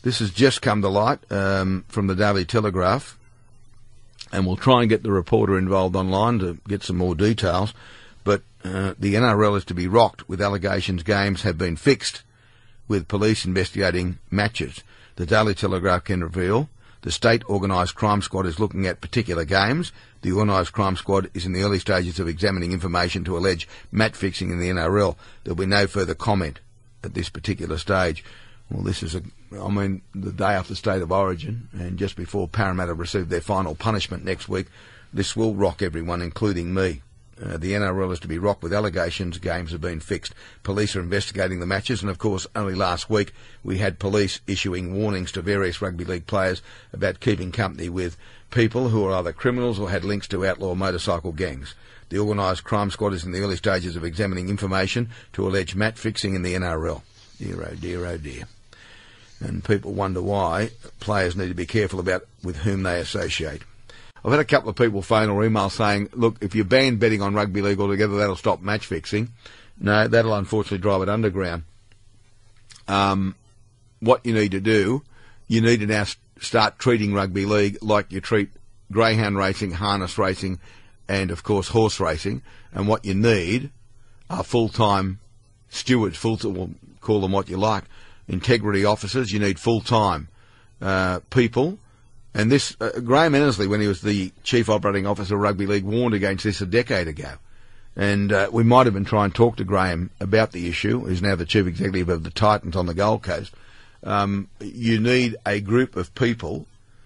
This has just come to light from the Daily Telegraph, and we'll try and get the reporter involved online to get some more details. But the NRL is to be rocked with allegations games have been fixed, with police investigating matches. The Daily Telegraph can reveal the State Organised Crime Squad is looking at particular games. The Organised Crime Squad is in the early stages of examining information to allege match fixing in the NRL. There'll be no further comment at this particular stage. Well, this is the day after State of Origin, and just before Parramatta receive their final punishment next week. This will rock everyone, including me. The NRL is to be rocked with allegations games have been fixed. Police are investigating the matches, and of course only last week we had police issuing warnings to various rugby league players about keeping company with people who are either criminals or had links to outlaw motorcycle gangs. The Organised Crime Squad is in the early stages of examining information to allege match fixing in the NRL. Dear, oh dear, oh dear. And people wonder why players need to be careful about with whom they associate. I've had a couple of people phone or email saying, look, if you ban betting on rugby league altogether, that'll stop match fixing. No, that'll unfortunately drive it underground. What you need to do, you need to now start treating rugby league like you treat greyhound racing, harness racing, and, of course, horse racing. And what you need are full-time stewards, we'll call them what you like, integrity officers. You need full-time people. And this, Graham Ennersley, when he was the Chief Operating Officer of Rugby League, warned against this a decade ago. And we might even try and talk to Graham about the issue, who's now the Chief Executive of the Titans on the Gold Coast. You need a group of people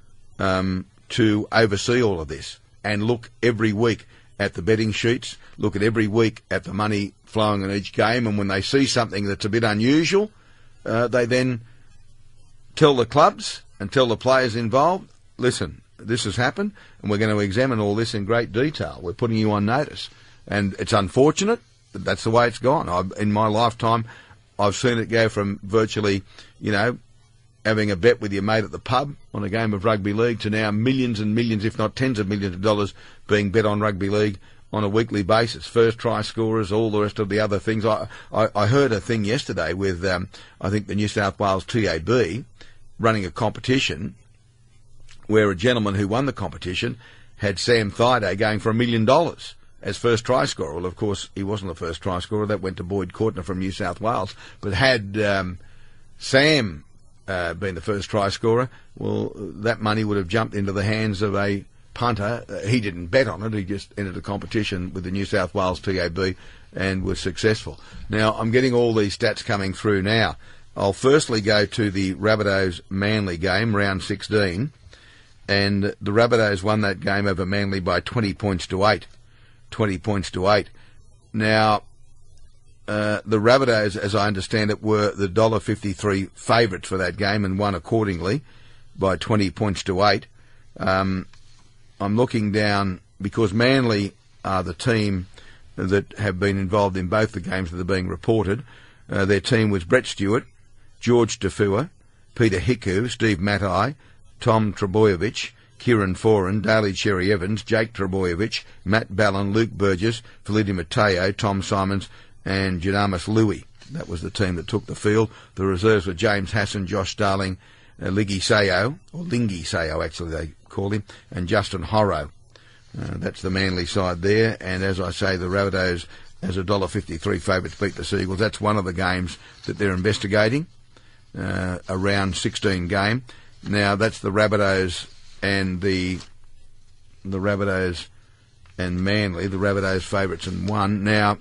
to oversee all of this and look every week at the betting sheets, look at every week at the money flowing in each game, and when they see something that's a bit unusual, they then tell the clubs and tell the players involved, listen, this has happened, and we're going to examine all this in great detail. We're putting you on notice. And it's unfortunate, but that's the way it's gone. In my lifetime, I've seen it go from virtually, having a bet with your mate at the pub on a game of rugby league to now millions and millions, if not tens of millions of dollars being bet on rugby league on a weekly basis. First try scorers, all the rest of the other things. I heard a thing yesterday with, I think, the New South Wales TAB running a competition where a gentleman who won the competition had Sam Thaiday going for $1 million as first try scorer. Well, of course, he wasn't the first try scorer. That went to Boyd Courtner from New South Wales. But had Sam been the first try scorer, well, that money would have jumped into the hands of a punter. He didn't bet on it. He just entered a competition with the New South Wales TAB and was successful. Now, I'm getting all these stats coming through now. I'll firstly go to the Rabbitohs-Manly game, round 16, and the Rabbitohs won that game over Manly by 20 points to 8. 20 points to 8. Now, the Rabbitohs, as I understand it, were the $1.53 favourites for that game and won accordingly by 20 points to 8. I'm looking down, because Manly are the team that have been involved in both the games that are being reported. Their team was Brett Stewart, George Tafua, Peter Hiku, Steve Matai, Tom Trbojevic, Kieran Foran, Daly Cherry Evans, Jake Trbojevic, Matt Ballon, Luke Burgess, Feliti Mateo, Tom Simons and Jadamus Louis. That was the team that took the field. The reserves were James Hassan, Josh Starling, Lingy Sayo, or Lingy Sayo actually they call him, and Justin Horrow. That's the Manly side there, and as I say, the Rabbitohs as $1.53 favourites beat the Seagulls. That's one of the games that they're investigating, a round 16 game. Now that's the Rabbitohs and the Rabbitohs and Manly, the Rabbitohs favourites in one. Now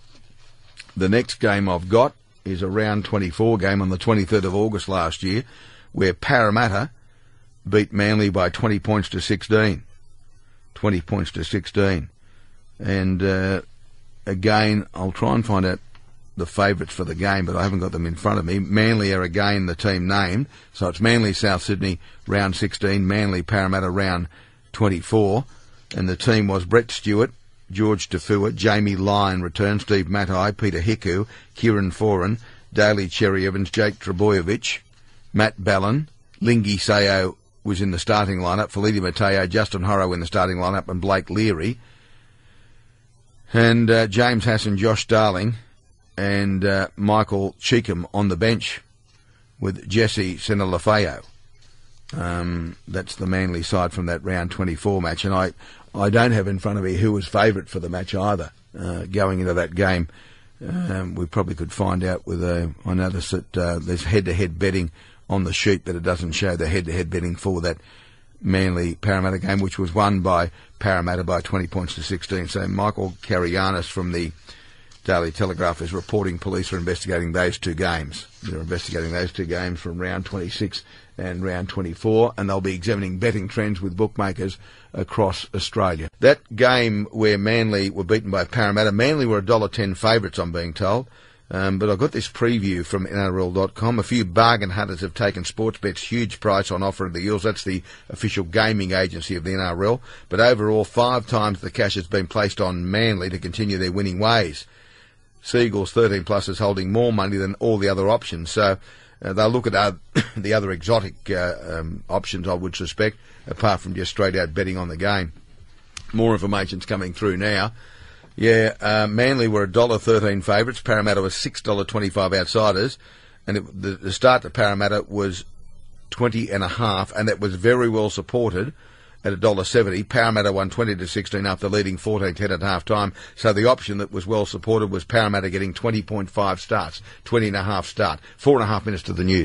the next game I've got is a round 24 game on the 23rd of August last year, where Parramatta beat Manly by 20 points to 16. 20 points to 16. And again, I'll try and find out the favourites for the game, but I haven't got them in front of me. Manly are again the team named, so it's Manly South Sydney round 16, Manly Parramatta round 24, and the team was Brett Stewart, George Tafua, Jamie Lyon return, Steve Matai, Peter Hiku, Kieran Foran, Daly Cherry Evans, Jake Trbojevic, Matt Ballon, Lingy Sayo was in the starting lineup, Feliti Mateo, Justin Horrow in the starting lineup, and Blake Leary, and James Hassan, Josh Starling, and Michael Cheekham on the bench. with Jesse Senalafeo. That's the Manly side from that round 24 match, and I don't have in front of me who was favourite for the match either. Going into that game, we probably could find out with I noticed that there's head-to-head betting on the sheet, but it doesn't show the head-to-head betting for that Manly Parramatta game, which was won by Parramatta by 20 points to 16. So Michael Karianis from the Daily Telegraph is reporting police are investigating those two games. They're investigating those two games from round 26 and round 24, and they'll be examining betting trends with bookmakers across Australia. That game where Manly were beaten by Parramatta, Manly were $1.10 favourites, I'm being told. But I've got this preview from NRL.com. A few bargain hunters have taken Sportsbet's huge price on offer of the Eels. That's the official gaming agency of the NRL. But overall, 5 times the cash has been placed on Manly to continue their winning ways. Seagulls 13 Plus is holding more money than all the other options. So they'll look at the other exotic options, I would suspect, apart from just straight out betting on the game. More information's coming through now. Yeah, Manly were $1.13 favourites. Parramatta was $6.25 outsiders. And the start to Parramatta was 20.5, and that was very well supported at $1.70. Parramatta won 20 to 16 after leading 14-10 at half time. So the option that was well supported was Parramatta getting 20.5 starts, 20.5 start. 4.5 minutes to the news.